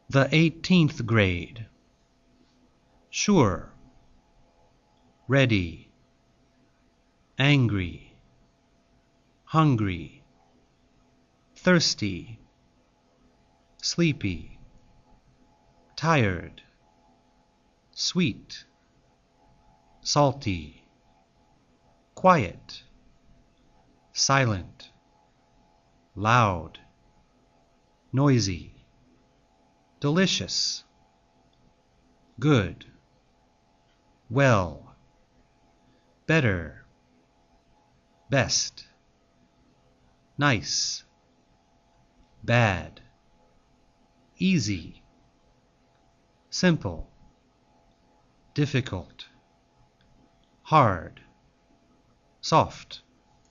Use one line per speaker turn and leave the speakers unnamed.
The 18th grade. Sure, ready, angry, hungry, thirsty, sleepy, tired, sweet, salty, quiet, silent, loud, noisy, delicious, good, well, better, best, nice, bad, easy, simple, difficult, hard, soft,